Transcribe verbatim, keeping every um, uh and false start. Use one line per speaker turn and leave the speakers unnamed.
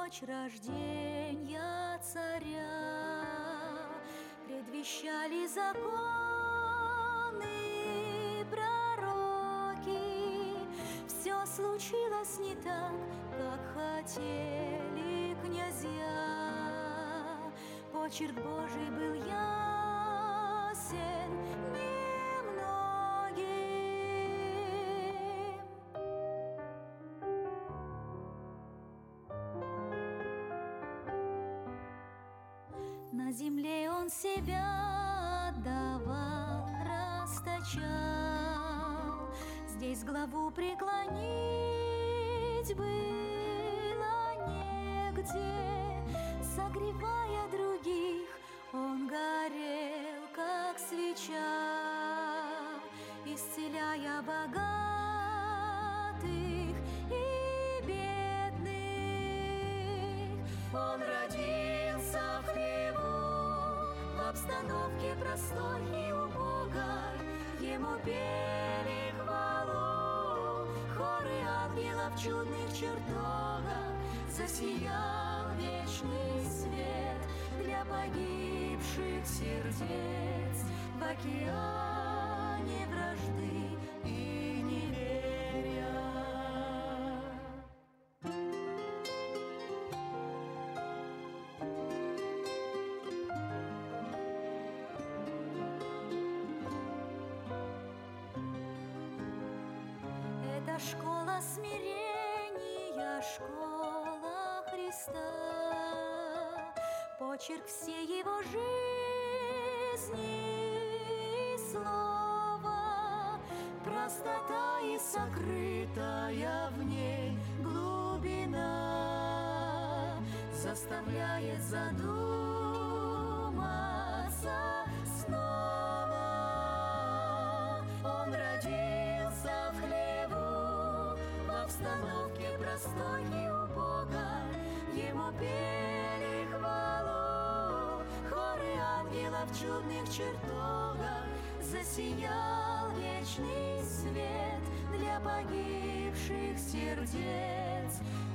ночь рождения царя предвещали законы пророки. Все случилось не так, как хотели князья. Почерк Божий был ясен немногим. На земле он себя отдавал, расточал. Здесь главу преклонить было негде. Согревая других, он горел, как свеча, исцеляя богатых и бедных. Он родился в хлеву, в обстановке простой и убогой. Ему пели хвалу хоры ангелов в чудных чертогах. Засиял вечный свет для погибших сердец в океане вражды и неверия. Это школа смирения, школа Христа, почерк всей его жизни и слова, простота и сокрытая в ней глубина заставляет задуматься снова. Он родился в хлеву, в обстановке простой и убогой. Ему пели хвалу хоры ангелов в чудных чертогах. Засиял вечный свет для погибших сердец